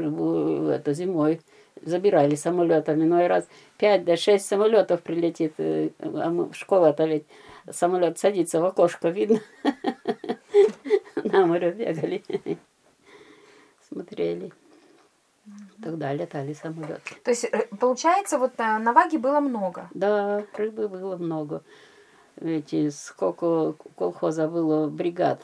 рыбу это, зимой. Забирали самолетами. Но и раз 5-6 самолетов прилетит. А школа-то ведь самолет садится в окошко, видно. На море бегали. Смотрели. Тогда летали самолеты. То есть, получается, вот на Ваге было много? Да, рыбы было много. Ведь сколько колхоза было бригад.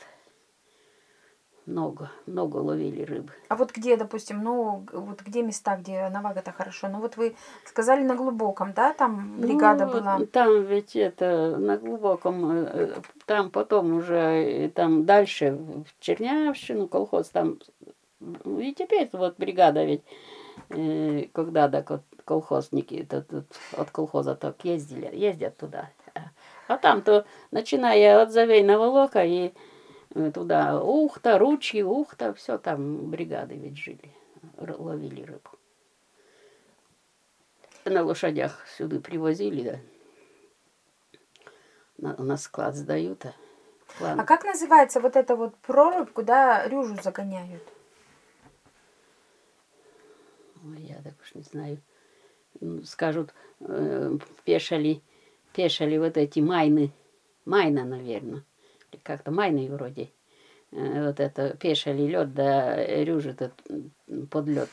Много ловили рыбы. А вот где, допустим, вот где места, где на Вага-то хорошо? Ну вот вы сказали на глубоком, да, там бригада была? Там ведь на глубоком, там потом уже, там дальше, в Чернявщину, колхоз, там, и теперь вот бригада ведь, когда так колхозники от колхоза так ездят туда. А там-то, начиная от Завейного Лока и туда Ухта, Ручьи, Ухта, все там бригады ведь жили, ловили рыбу. На лошадях сюда привозили, да. На склад сдают. А как называется вот эта вот прорубь, куда рюжу загоняют? Ой, я так уж не знаю. Скажут, пешали вот эти майны. Майна, наверное. Как-то майны вроде. Вот это пешали лед, да рюжит под лед.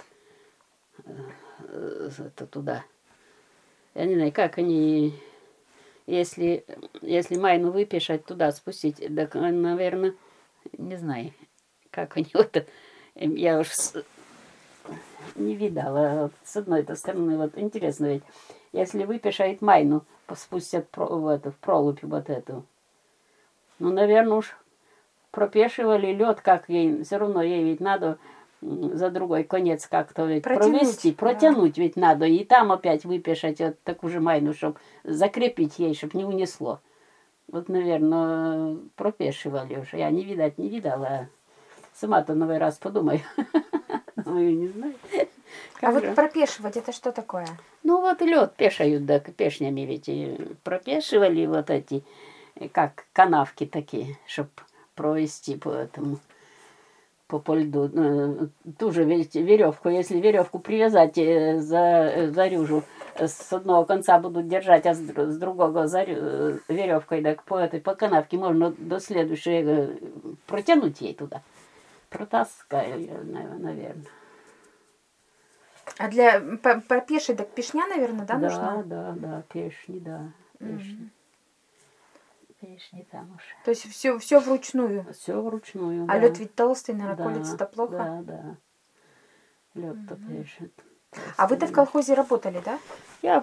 Это туда. Я не знаю, как они, если майну выпешать, туда спустить, так, наверное, не знаю, как они вот, я уж не видала. С одной стороны, вот интересно ведь, если выпешает майну, спустят в пролупь вот эту. Ну, наверное, уж пропешивали лед, как ей, все равно ей ведь надо за другой конец как-то ведь провести, протянуть ведь надо. И там опять выпешать вот такую же майну, чтобы закрепить ей, чтобы не унесло. Вот, наверное, пропешивали уже. Я не видала. Сама-то новый раз подумаю. Думаю, не знаю. А вот пропешивать, это что такое? Ну, вот лед пешают, да, пешнями ведь пропешивали вот эти, как канавки такие, чтобы провести по этому. По льду. Ту же веревку, если веревку привязать за рюжу, с одного конца будут держать, а с другого веревкой, так по канавке можно до следующей протянуть ей туда. Протаскаю я, наверное. А для пропешить, так пешня, наверное, да, нужна? Да, пешни, да. Пешни там уж. То есть все вручную? Все вручную, А лед ведь толстый, наверное, колется-то плохо? Да. Лед-то пешит. А вы-то в колхозе работали, да? Я